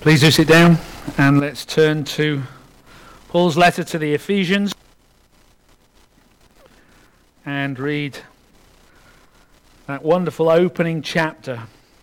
Please do sit down and let's turn to Paul's letter to the Ephesians and read that wonderful opening chapter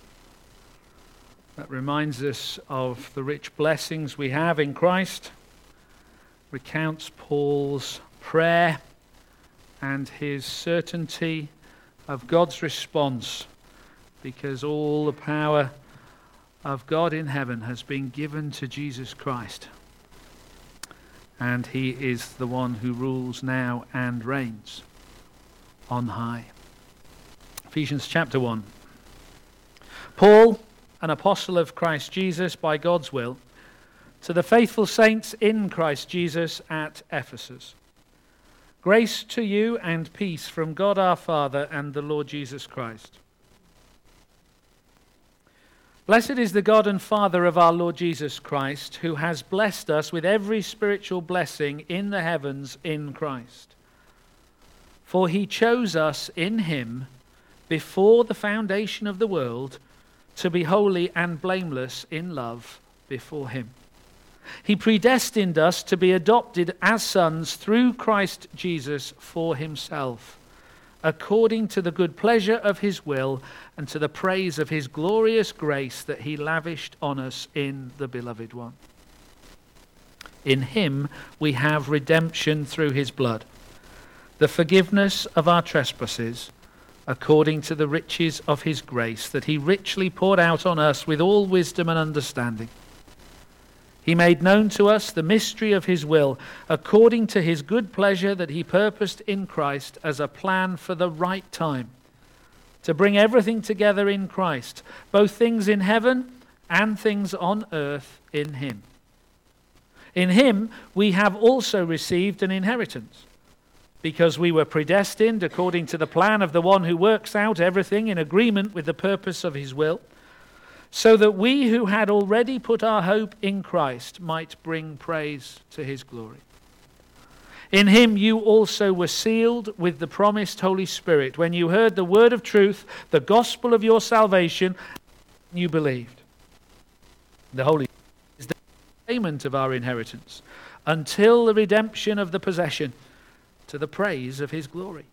that reminds us of the rich blessings we have in Christ, recounts Paul's prayer and his certainty of God's response, because all the power of God in heaven has been given to Jesus Christ, and he is the one who rules now and reigns on high. Ephesians chapter 1. Paul, an apostle of Christ Jesus by God's will, to the faithful saints in Christ Jesus at Ephesus. Grace to you and peace from God our Father and the Lord Jesus Christ. Blessed is the God and Father of our Lord Jesus Christ, who has blessed us with every spiritual blessing in the heavens in Christ. For he chose us in him before the foundation of the world to be holy and blameless in love before him. He predestined us to be adopted as sons through Christ Jesus for himself, according to the good pleasure of his will and to the praise of his glorious grace that he lavished on us in the Beloved One. In him we have redemption through his blood, the forgiveness of our trespasses, according to the riches of his grace that he richly poured out on us with all wisdom and understanding. He made known to us the mystery of his will, according to his good pleasure that he purposed in Christ as a plan for the right time, to bring everything together in Christ, both things in heaven and things on earth in him. In him we have also received an inheritance, because we were predestined according to the plan of the one who works out everything in agreement with the purpose of his will, so that we who had already put our hope in Christ might bring praise to his glory. In him you also were sealed with the promised Holy Spirit, when you heard the word of truth, the gospel of your salvation, you believed. The Holy Spirit is the payment of our inheritance, until the redemption of the possession, to the praise of his glory.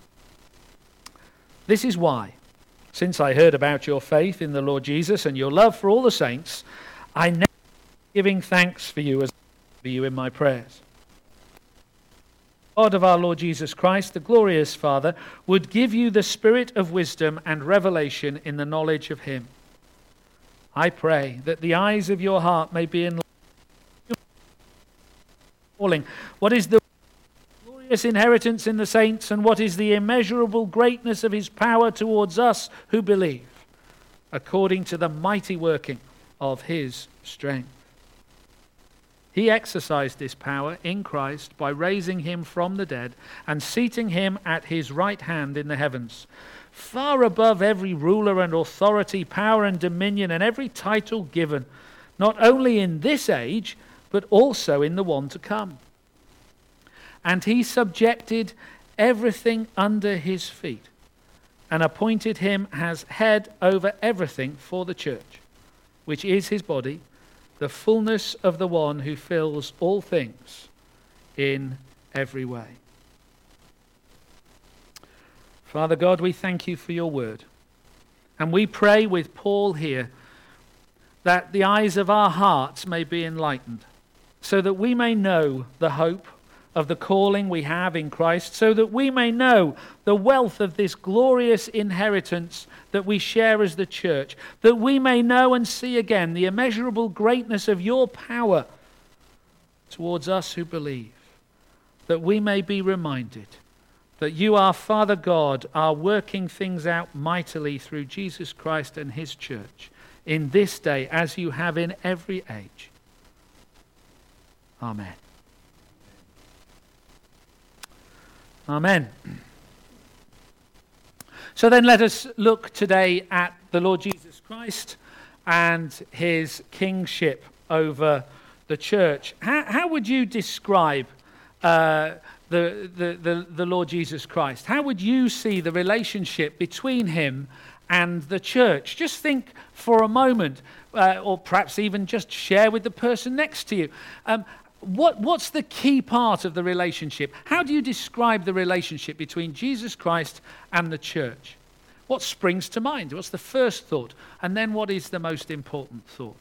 This is why, since I heard about your faith in the Lord Jesus and your love for all the saints, I never giving thanks for you as for you in my prayers. God of our Lord Jesus Christ, the glorious Father, would give you the spirit of wisdom and revelation in the knowledge of him. I pray that the eyes of your heart may be enlightened. What is the glorious inheritance in the saints, and what is the immeasurable greatness of his power towards us who believe, according to the mighty working of his strength. He exercised this power in Christ by raising him from the dead and seating him at his right hand in the heavens, far above every ruler and authority, power and dominion, and every title given, not only in this age, but also in the one to come. And he subjected everything under his feet and appointed him as head over everything for the church, which is his body, the fullness of the one who fills all things in every way. Father God, we thank you for your word. And we pray with Paul here that the eyes of our hearts may be enlightened, so that we may know the hope of the calling we have in Christ, so that we may know the wealth of this glorious inheritance that we share as the church, that we may know and see again the immeasurable greatness of your power towards us who believe, that we may be reminded that you, our Father God, are working things out mightily through Jesus Christ and his church in this day as you have in every age. Amen. Amen. So then let us look today at the Lord Jesus Christ and his kingship over the church. How would you describe the Lord Jesus Christ? How would you see the relationship between him and the church. Just think for a moment, or perhaps even just share with the person next to you. What's the key part of the relationship? How do you describe the relationship between Jesus Christ and the church? What springs to mind? What's the first thought? And then what is the most important thought?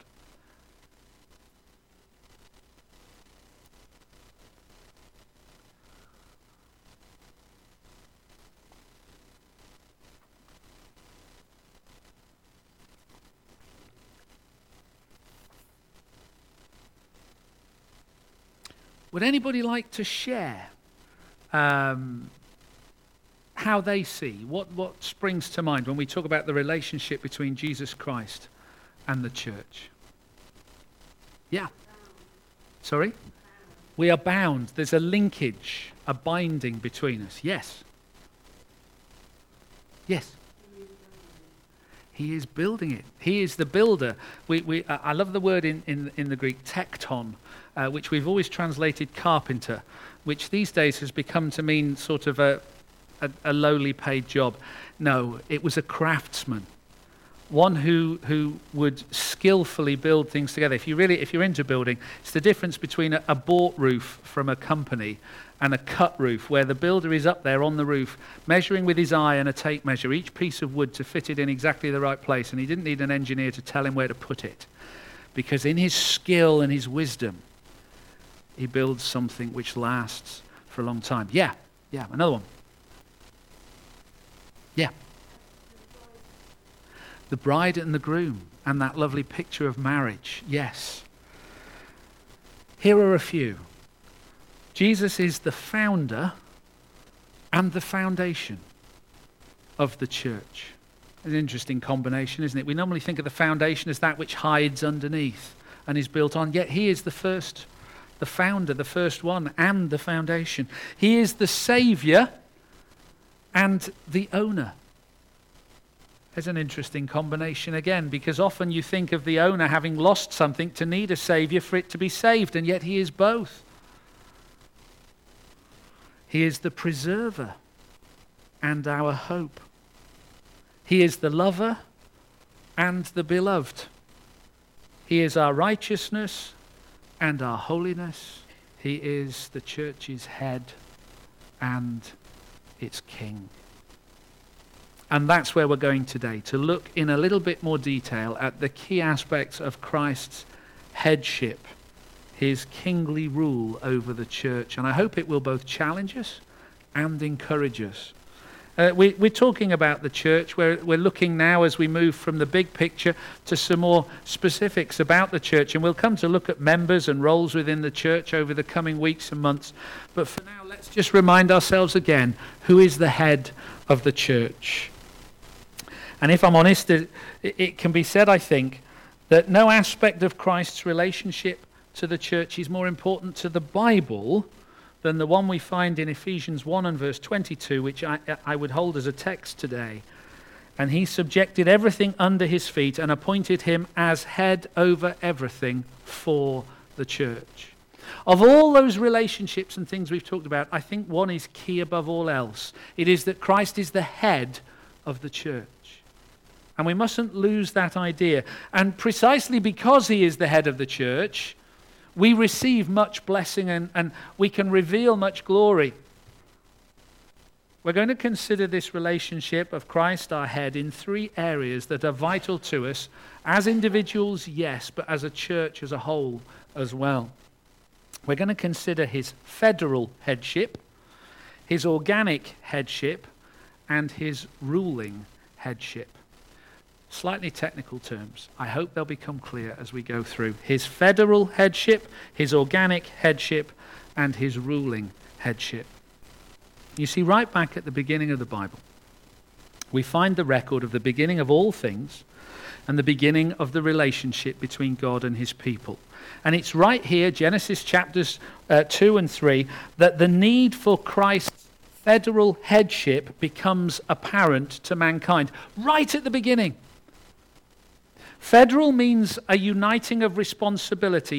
Would anybody like to share how they see, what springs to mind when we talk about the relationship between Jesus Christ and the church? Yeah. Sorry? We are bound. There's a linkage, a binding between us. Yes. Yes. He is building it. He is the builder. I love the word in the Greek, tekton, which we've always translated carpenter, which these days has become to mean sort of a lowly paid job. No, it was a craftsman, one who would skillfully build things together. If you're into building, it's the difference between a bought roof from a company and a cut roof, where the builder is up there on the roof measuring with his eye and a tape measure each piece of wood to fit it in exactly the right place, and he didn't need an engineer to tell him where to put it, because in his skill and his wisdom he builds something which lasts for a long time. Yeah, another one. Yeah. The bride and the groom, and that lovely picture of marriage. Yes. Here are a few. Jesus is the founder and the foundation of the church. It's an interesting combination, isn't it? We normally think of the foundation as that which hides underneath and is built on, yet he is the first, the founder, the first one, and the foundation. He is the Saviour and the owner. There's an interesting combination again, because often you think of the owner having lost something to need a Saviour for it to be saved, and yet he is both. He is the preserver and our hope. He is the lover and the beloved. He is our righteousness and our holiness. He is the church's head and its king. And that's where we're going today, to look in a little bit more detail at the key aspects of Christ's headship, his kingly rule over the church. And I hope it will both challenge us and encourage us. We're talking about the church. We're looking now, as we move from the big picture, to some more specifics about the church. And we'll come to look at members and roles within the church over the coming weeks and months. But for now, let's just remind ourselves again, who is the head of the church? And if I'm honest, it can be said, I think, that no aspect of Christ's relationship to the church is more important to the Bible than the one we find in Ephesians 1 and verse 22, which I would hold as a text today. And he subjected everything under his feet and appointed him as head over everything for the church. Of all those relationships and things we've talked about, I think one is key above all else. It is that Christ is the head of the church. And we mustn't lose that idea. And precisely because he is the head of the church, we receive much blessing and we can reveal much glory. We're going to consider this relationship of Christ, our head, in three areas that are vital to us as individuals, yes, but as a church as a whole as well. We're going to consider his federal headship, his organic headship, and his ruling headship. Slightly technical terms. I hope they'll become clear as we go through. His federal headship, his organic headship, and his ruling headship. You see, right back at the beginning of the Bible, we find the record of the beginning of all things and the beginning of the relationship between God and his people. And it's right here, Genesis chapters 2 and 3, that the need for Christ's federal headship becomes apparent to mankind. Right at the beginning. Federal means a uniting of responsibility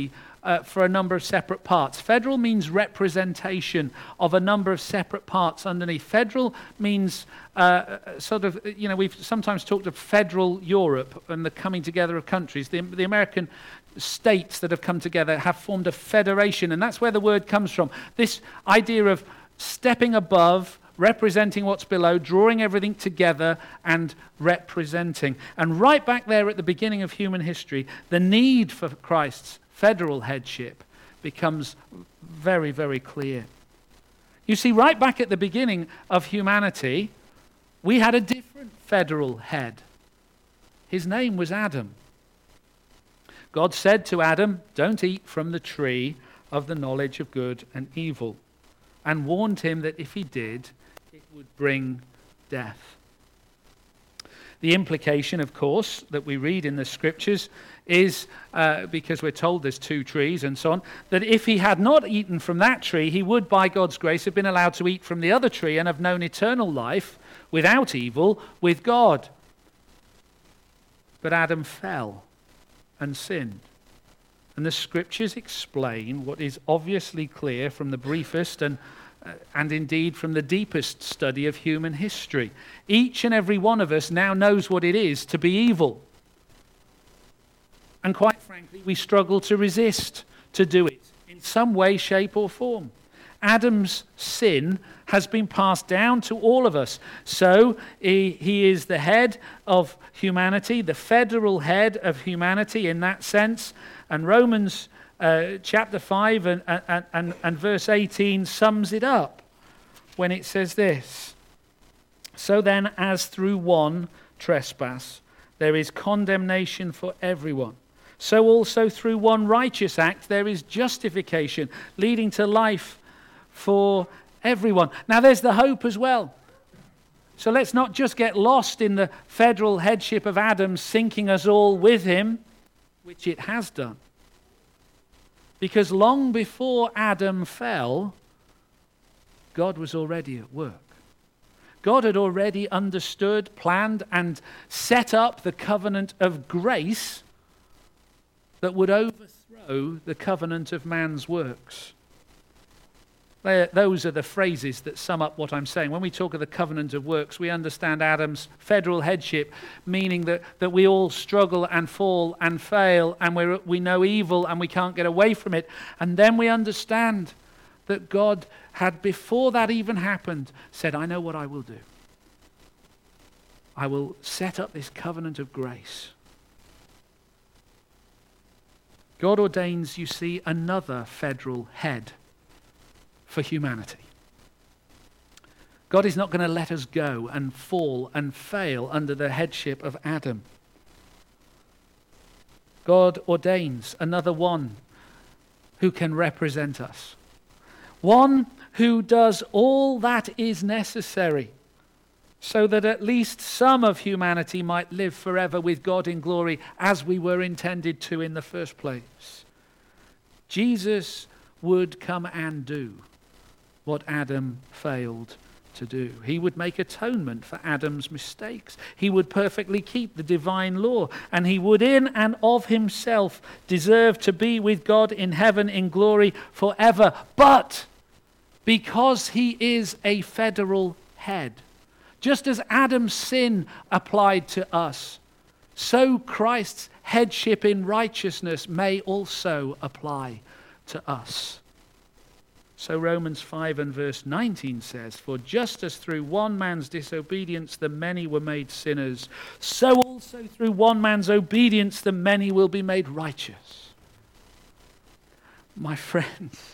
for a number of separate parts. Federal means representation of a number of separate parts underneath. Federal means we've sometimes talked of federal Europe and the coming together of countries. The American states that have come together have formed a federation, and that's where the word comes from. This idea of stepping above, representing what's below, drawing everything together and representing. And right back there at the beginning of human history, the need for Christ's federal headship becomes very, very clear. You see, right back at the beginning of humanity, we had a different federal head. His name was Adam. God said to Adam, "Don't eat from the tree of the knowledge of good and evil," and warned him that if he did, it would bring death. The implication, of course, that we read in the scriptures is, because we're told there's two trees and so on, that if he had not eaten from that tree, he would, by God's grace, have been allowed to eat from the other tree and have known eternal life without evil with God. But Adam fell and sinned. And the scriptures explain what is obviously clear from the briefest and indeed from the deepest study of human history. Each and every one of us now knows what it is to be evil. And quite frankly, we struggle to resist to do it in some way, shape, or form. Adam's sin has been passed down to all of us. So he is the head of humanity, the federal head of humanity in that sense. And Romans chapter 5 and verse 18 sums it up when it says this: "So then, as through one trespass there is condemnation for everyone, so also through one righteous act there is justification, leading to life for everyone." Now there's the hope as well. So let's not just get lost in the federal headship of Adam sinking us all with him, which it has done. Because long before Adam fell, God was already at work. God had already understood, planned, and set up the covenant of grace that would overthrow the covenant of man's works. Those are the phrases that sum up what I'm saying. When we talk of the covenant of works, we understand Adam's federal headship, meaning that we all struggle and fall and fail, and we know evil and we can't get away from it. And then we understand that God had, before that even happened, said, "I know what I will do. I will set up this covenant of grace." God ordains, you see, another federal head for humanity. God is not going to let us go and fall and fail under the headship of Adam. God ordains another one who can represent us. One who does all that is necessary so that at least some of humanity might live forever with God in glory as we were intended to in the first place. Jesus would come and do what Adam failed to do. He would make atonement for Adam's mistakes. He would perfectly keep the divine law, and he would in and of himself deserve to be with God in heaven in glory forever. But because he is a federal head, just as Adam's sin applied to us, so Christ's headship in righteousness may also apply to us. So Romans 5 and verse 19 says, "For just as through one man's disobedience the many were made sinners, so also through one man's obedience the many will be made righteous." My friends,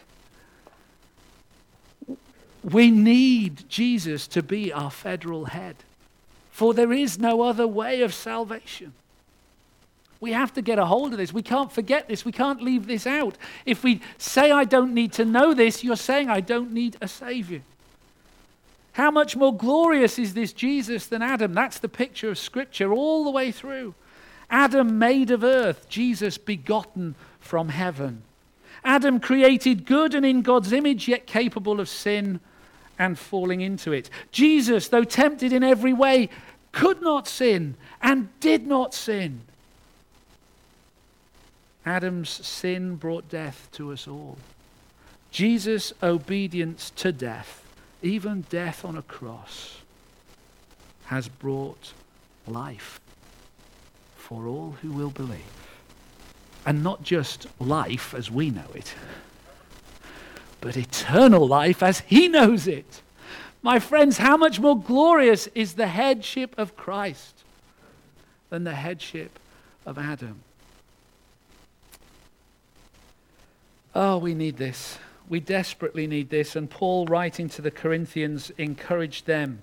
we need Jesus to be our federal head, for there is no other way of salvation. We have to get a hold of this. We can't forget this. We can't leave this out. If we say, "I don't need to know this," you're saying, "I don't need a Savior." How much more glorious is this Jesus than Adam? That's the picture of Scripture all the way through. Adam made of earth, Jesus begotten from heaven. Adam created good and in God's image, yet capable of sin and falling into it. Jesus, though tempted in every way, could not sin and did not sin. Adam's sin brought death to us all. Jesus' obedience to death, even death on a cross, has brought life for all who will believe. And not just life as we know it, but eternal life as he knows it. My friends, how much more glorious is the headship of Christ than the headship of Adam? Oh, we need this. We desperately need this. And Paul, writing to the Corinthians, encouraged them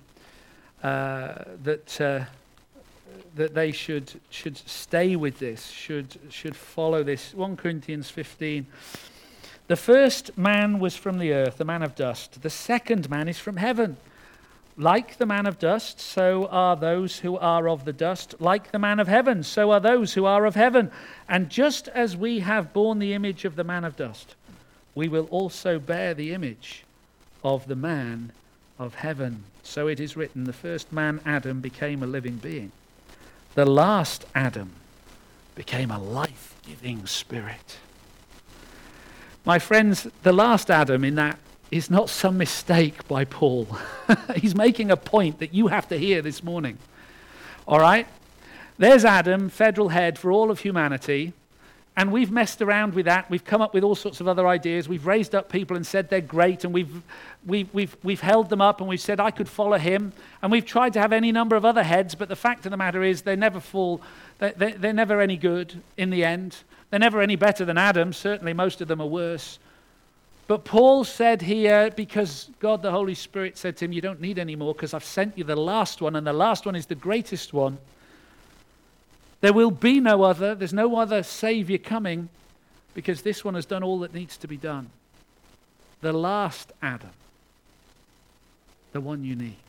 that they should stay with this, should follow this. 1 Corinthians 15. The first man was from the earth, the man of dust. The second man is from heaven. Like the man of dust, so are those who are of the dust. Like the man of heaven, so are those who are of heaven. And just as we have borne the image of the man of dust, we will also bear the image of the man of heaven. So it is written, the first man, Adam, became a living being. The last Adam became a life-giving spirit. My friends, the last Adam in that is not some mistake by Paul. He's making a point that you have to hear this morning. All right? There's Adam, federal head for all of humanity, and we've messed around with that. We've come up with all sorts of other ideas. We've raised up people and said they're great, and we've held them up, and we've said I could follow him, and we've tried to have any number of other heads, but the fact of the matter is they never fall. They're never any good in the end. They're never any better than Adam. Certainly most of them are worse. But Paul said here, because God the Holy Spirit said to him, you don't need any more because I've sent you the last one, and the last one is the greatest one. There will be no other. There's no other Savior coming because this one has done all that needs to be done. The last Adam, the one you need.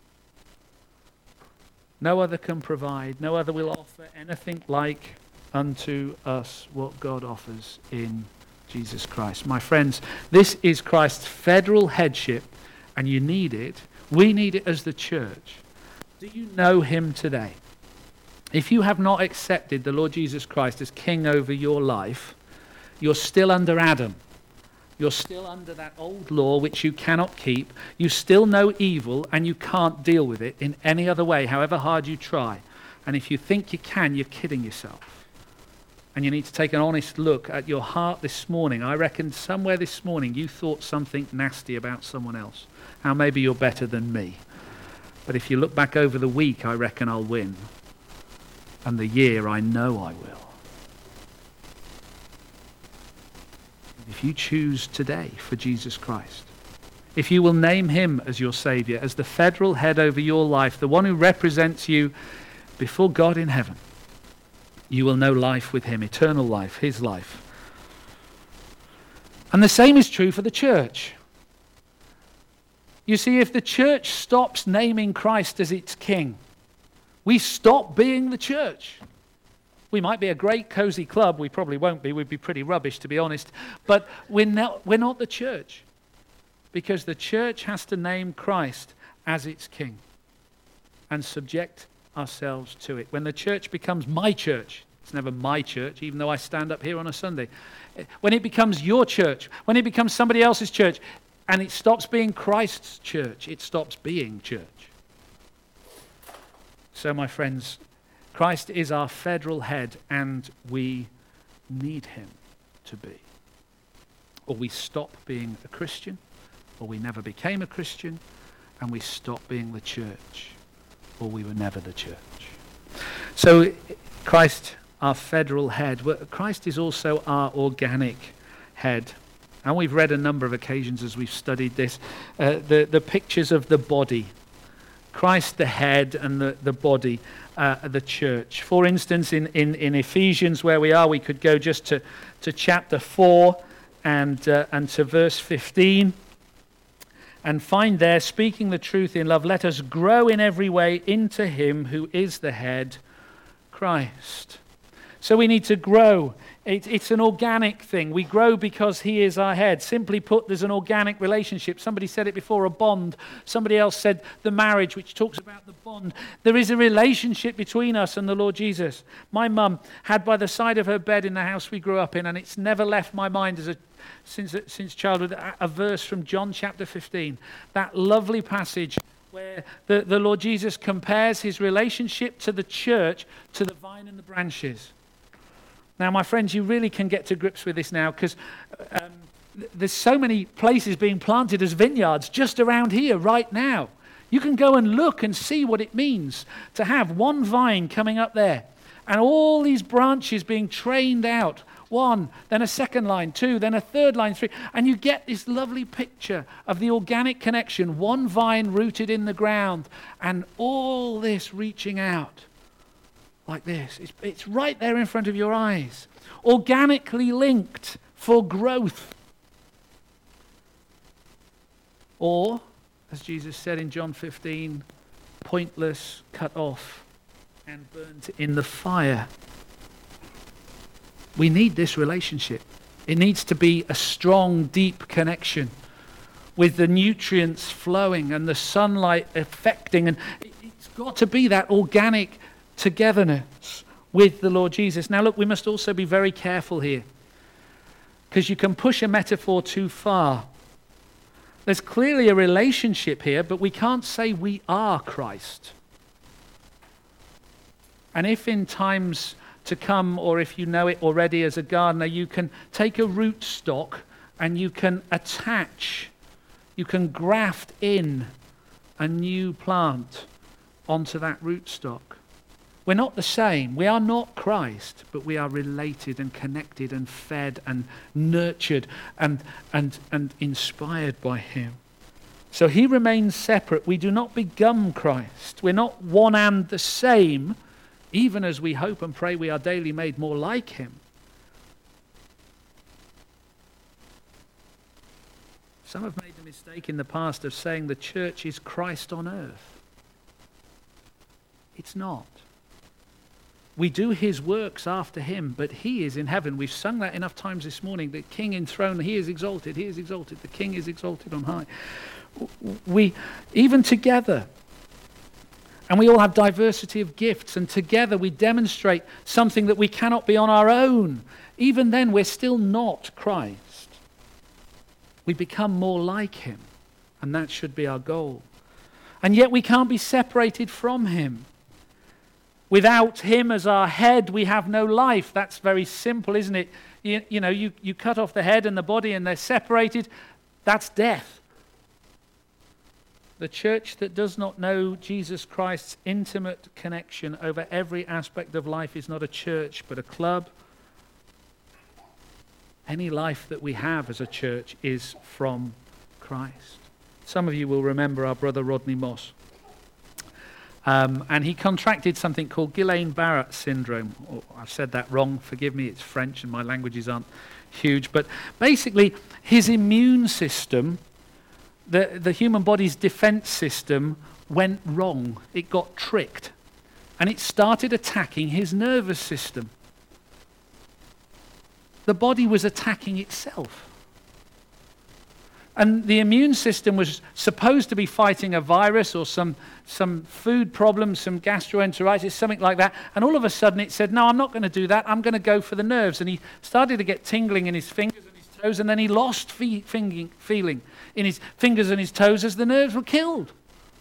No other can provide. No other will offer anything like unto us what God offers in Jesus Christ. My friends, this is Christ's federal headship, and you need it. We need it as the church. Do you know him today? If you have not accepted the Lord Jesus Christ as King over your life, you're still under Adam. You're still under that old law which you cannot keep. You still know evil, and you can't deal with it in any other way, however hard you try. And if you think you can, you're kidding yourself. And you need to take an honest look at your heart this morning. I reckon somewhere this morning you thought something nasty about someone else. How maybe you're better than me. But if you look back over the week, I reckon I'll win. And the year, I know I will. If you choose today for Jesus Christ, if you will name him as your Savior, as the federal head over your life, the one who represents you before God in heaven, you will know life with him, eternal life, his life. And the same is true for the church. You see, if the church stops naming Christ as its king, we stop being the church. We might be a great cozy club. We probably won't be. We'd be pretty rubbish, to be honest. But we're not the church, because the church has to name Christ as its king and subject ourselves to it. When the church becomes my church, it's never my church, even though I stand up here on a Sunday. When it becomes your church, when it becomes somebody else's church, and it stops being Christ's church, it stops being church. So, my friends, Christ is our federal head, and we need him to be. Or we stop being a Christian, or we never became a Christian, and we stop being the church, or we were never the church. So Christ, our federal head. Christ is also our organic head. And we've read a number of occasions as we've studied this, the pictures of the body. Christ the head and the body, the church. For instance, in Ephesians where we are, we could go just to chapter 4 and to verse 15. And find there, speaking the truth in love, let us grow in every way into him who is the head, Christ. So we need to grow. It's an organic thing. We grow because he is our head. Simply put, there's an organic relationship. Somebody said it before, a bond. Somebody else said the marriage, which talks about the bond. There is a relationship between us and the Lord Jesus. My mum had by the side of her bed in the house we grew up in, and it's never left my mind since childhood, a verse from John chapter 15. That lovely passage where the Lord Jesus compares his relationship to the church to the vine and the branches. Now, my friends, you really can get to grips with this now, because there's so many places being planted as vineyards just around here right now. You can go and look and see what it means to have one vine coming up there and all these branches being trained out. One, then a second line, two, then a third line, three. And you get this lovely picture of the organic connection, one vine rooted in the ground and all this reaching out. Like this. It's right there in front of your eyes. Organically linked for growth. Or, as Jesus said in John 15, pointless, cut off, and burnt in the fire. We need this relationship. It needs to be a strong, deep connection with the nutrients flowing and the sunlight affecting. And it's got to be that organic togetherness with the Lord Jesus. Now look, we must also be very careful here, because you can push a metaphor too far. There's clearly a relationship here, but we can't say we are Christ. And if in times to come, or if you know it already as a gardener, you can take a root stock and you can attach, you can graft in a new plant onto that root stock. We're not the same. We are not Christ, but we are related and connected and fed and nurtured and inspired by him. So he remains separate. We do not become Christ. We're not one and the same, even as we hope and pray we are daily made more like him. Some have made the mistake in the past of saying the church is Christ on earth. It's not. We do his works after him, but he is in heaven. We've sung that enough times this morning. The King enthroned, he is exalted, the King is exalted on high. We, even together, and we all have diversity of gifts, and together we demonstrate something that we cannot be on our own. Even then, we're still not Christ. We become more like him, and that should be our goal. And yet we can't be separated from him. Without him as our head, we have no life. That's very simple, isn't it? You cut off the head and the body and they're separated. That's death. The church that does not know Jesus Christ's intimate connection over every aspect of life is not a church, but a club. Any life that we have as a church is from Christ. Some of you will remember our brother Rodney Moss. And he contracted something called Guillain-Barré syndrome. Oh, I've said that wrong. Forgive me, it's French and my languages aren't huge. But basically, his immune system, the human body's defense system, went wrong. It got tricked. And it started attacking his nervous system. The body was attacking itself. And the immune system was supposed to be fighting a virus or some food problem, some gastroenteritis, something like that. And all of a sudden it said, no, I'm not going to do that. I'm going to go for the nerves. And he started to get tingling in his fingers and his toes. And then he lost feeling in his fingers and his toes as the nerves were killed.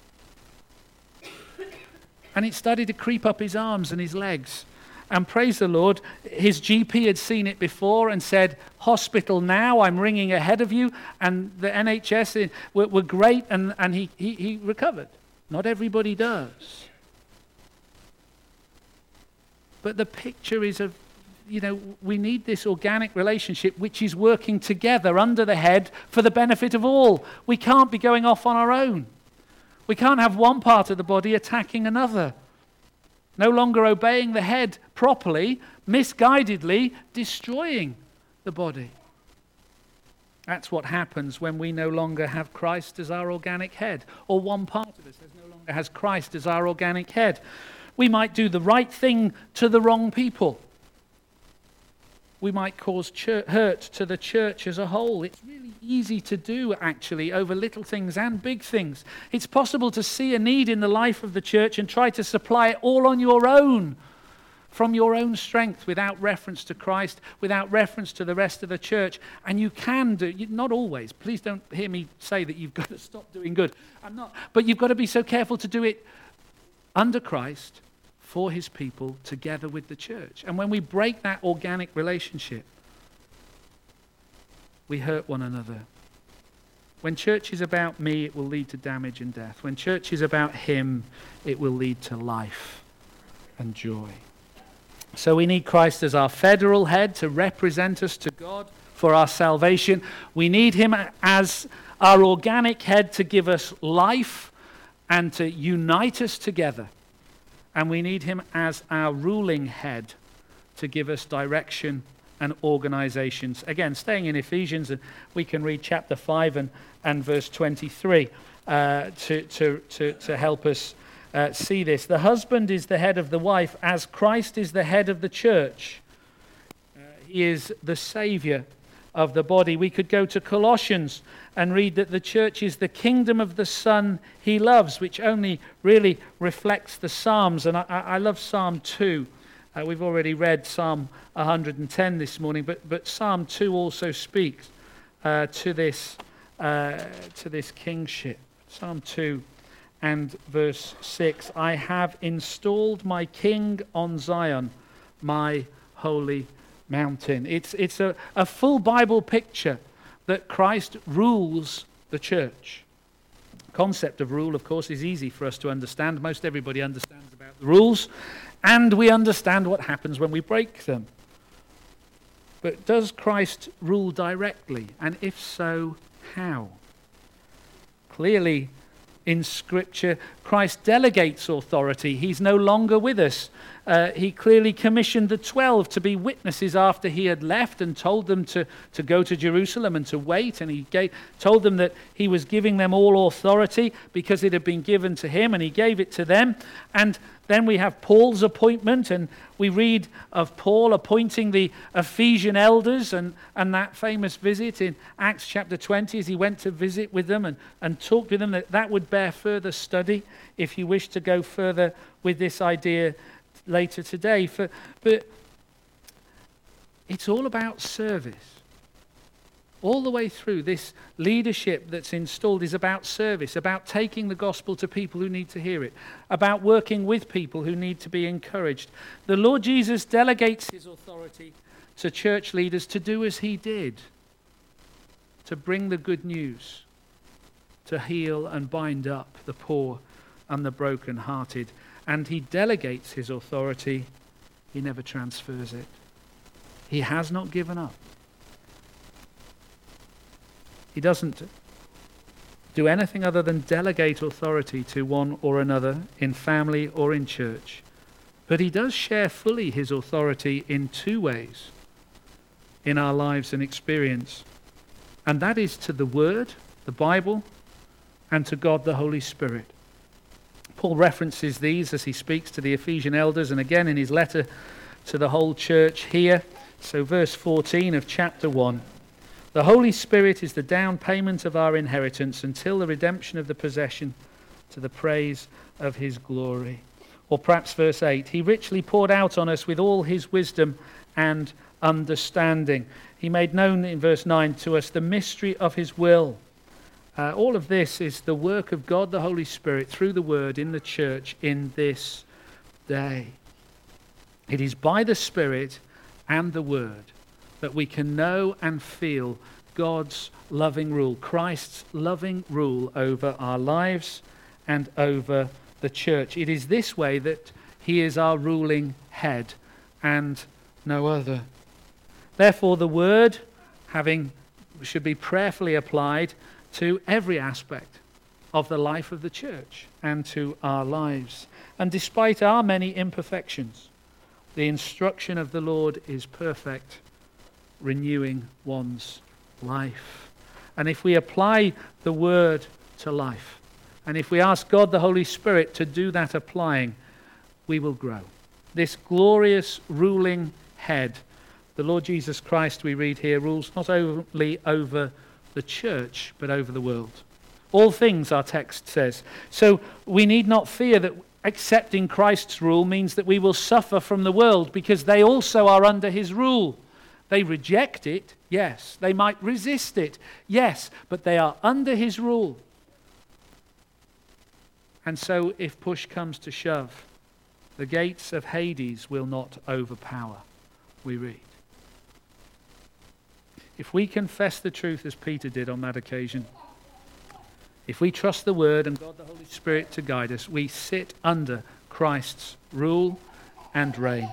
And it started to creep up his arms and his legs. And praise the Lord, his GP had seen it before and said, hospital now, I'm ringing ahead of you. And the NHS were great, and he recovered. Not everybody does. But the picture is of, we need this organic relationship which is working together under the head for the benefit of all. We can't be going off on our own. We can't have one part of the body attacking another. No longer obeying the head properly, misguidedly destroying the body. That's what happens when we no longer have Christ as our organic head, or one part of us no longer has Christ as our organic head. We might do the right thing to the wrong people. we might cause hurt to the church as a whole. It's really easy to do, actually, over little things and big things. It's possible to see a need in the life of the church and try to supply it all on your own, from your own strength, without reference to Christ, without reference to the rest of the church. And you can do, not always, please don't hear me say that you've got to stop doing good. I'm not. But you've got to be so careful to do it under Christ, for his people, together with the church. And when we break that organic relationship, we hurt one another. When church is about me, it will lead to damage and death. When church is about him, it will lead to life and joy. So we need Christ as our federal head to represent us to God for our salvation. We need him as our organic head to give us life and to unite us together. And we need him as our ruling head to give us direction and organizations. Again, staying in Ephesians, we can read chapter 5 and verse 23 to help us see this. The husband is the head of the wife, as Christ is the head of the church. He is the Savior of the body. We could go to Colossians and read that the church is the kingdom of the Son he loves, which only really reflects the Psalms. And I love Psalm 2. We've already read Psalm 110 this morning, but Psalm 2 also speaks to this kingship. Psalm 2 and verse 6, I have installed my king on Zion, my holy mountain. It's a full Bible picture that Christ rules the church. The concept of rule, of course, is easy for us to understand. Most everybody understands about the rules, and we understand what happens when we break them. But does Christ rule directly? And if so, how? Clearly, in Scripture, Christ delegates authority. He's no longer with us. He clearly commissioned the 12 to be witnesses after he had left and told them to go to Jerusalem and to wait. And he told them that he was giving them all authority because it had been given to him, and he gave it to them. And then we have Paul's appointment, and we read of Paul appointing the Ephesian elders and that famous visit in Acts chapter 20 as he went to visit with them and talked with them. That would bear further study if you wish to go further with this idea later today. But it's all about service. All the way through, this leadership that's installed is about service, about taking the gospel to people who need to hear it, about working with people who need to be encouraged. The Lord Jesus delegates his authority to church leaders to do as he did, to bring the good news, to heal and bind up the poor and the brokenhearted. And he delegates his authority, he never transfers it. He has not given up. He doesn't do anything other than delegate authority to one or another in family or in church. But he does share fully his authority in two ways in our lives and experience. And that is to the Word, the Bible, and to God the Holy Spirit. Paul references these as he speaks to the Ephesian elders and again in his letter to the whole church here. So verse 14 of chapter 1. The Holy Spirit is the down payment of our inheritance until the redemption of the possession to the praise of his glory. Or perhaps verse 8. He richly poured out on us with all his wisdom and understanding. He made known in verse 9 to us the mystery of his will. All of this is the work of God the Holy Spirit through the Word in the church in this day. It is by the Spirit and the Word that we can know and feel God's loving rule, Christ's loving rule over our lives and over the church. It is this way that he is our ruling head and no other. Therefore, the Word should be prayerfully applied to every aspect of the life of the church and to our lives. And despite our many imperfections, the instruction of the Lord is perfect, renewing one's life. And if we apply the Word to life, and if we ask God the Holy Spirit to do that applying, we will grow. This glorious ruling head The Lord Jesus Christ, we read here, rules not only over the church, but over the world. All things, our text says. So we need not fear that accepting Christ's rule means that we will suffer from the world, because they also are under his rule. They reject it, yes. They might resist it, yes. But they are under his rule. And so if push comes to shove, the gates of Hades will not overpower, we read. If we confess the truth as Peter did on that occasion, if we trust the Word and God the Holy Spirit to guide us, we sit under Christ's rule and reign.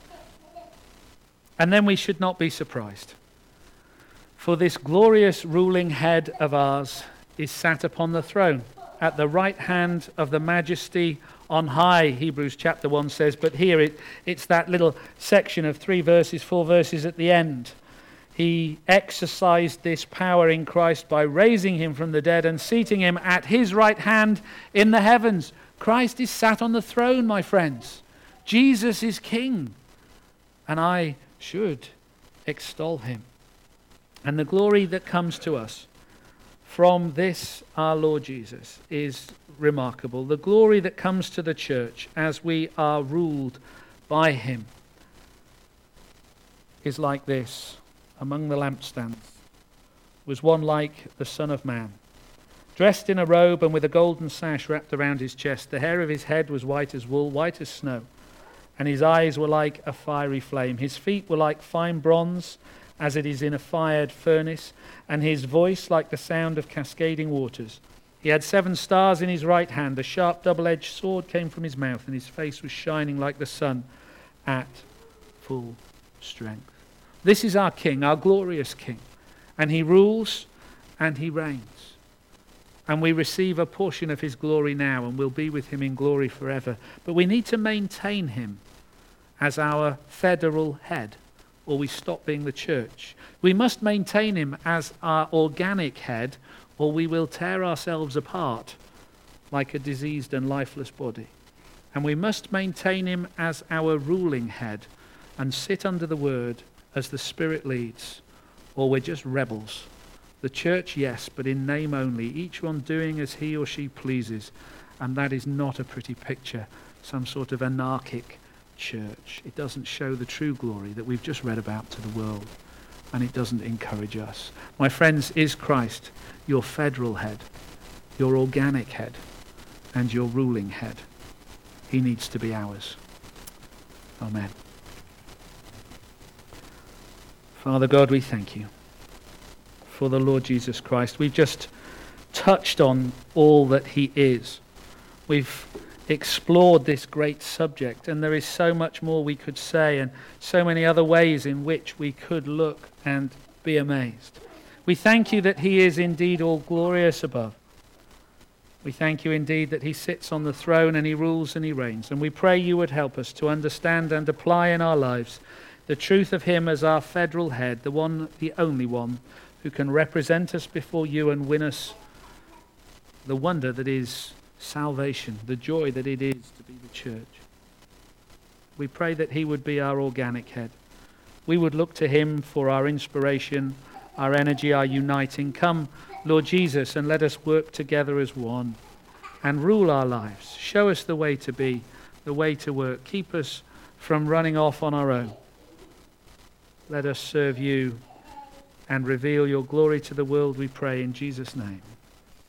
And then we should not be surprised. For this glorious ruling head of ours is sat upon the throne at the right hand of the Majesty on high, Hebrews chapter 1 says. But here it's that little section of 4 verses at the end. He exercised this power in Christ by raising him from the dead and seating him at his right hand in the heavens. Christ is sat on the throne, my friends. Jesus is King. And I should extol him. And the glory that comes to us from this, our Lord Jesus, is remarkable. The glory that comes to the church as we are ruled by him is like this. Among the lampstands was one like the Son of Man, dressed in a robe and with a golden sash wrapped around his chest. The hair of his head was white as wool, white as snow, and his eyes were like a fiery flame. His feet were like fine bronze, as it is in a fired furnace, and his voice like the sound of cascading waters. He had 7 stars in his right hand. A sharp double-edged sword came from his mouth, and his face was shining like the sun at full strength. This is our King, our glorious King. And he rules and he reigns. And we receive a portion of his glory now, and we'll be with him in glory forever. But we need to maintain him as our federal head, or we stop being the church. We must maintain him as our organic head, or we will tear ourselves apart like a diseased and lifeless body. And we must maintain him as our ruling head and sit under the word as the Spirit leads, or we're just rebels. The church, yes, but in name only, each one doing as he or she pleases. And that is not a pretty picture, some sort of anarchic church. It doesn't show the true glory that we've just read about to the world, and it doesn't encourage us. My friends, is Christ your federal head, your organic head, and your ruling head? He needs to be ours. Amen. Father God, we thank you for the Lord Jesus Christ. We've just touched on all that he is. We've explored this great subject, and there is so much more we could say, and so many other ways in which we could look and be amazed. We thank you that he is indeed all glorious above. We thank you indeed that he sits on the throne and he rules and he reigns. And we pray you would help us to understand and apply in our lives the truth of him as our federal head, the one, the only one, who can represent us before you and win us the wonder that is salvation, the joy that it is to be the church. We pray that he would be our organic head. We would look to him for our inspiration, our energy, our uniting. Come, Lord Jesus, and let us work together as one and rule our lives. Show us the way to be, the way to work. Keep us from running off on our own. Let us serve you and reveal your glory to the world, we pray in Jesus' name.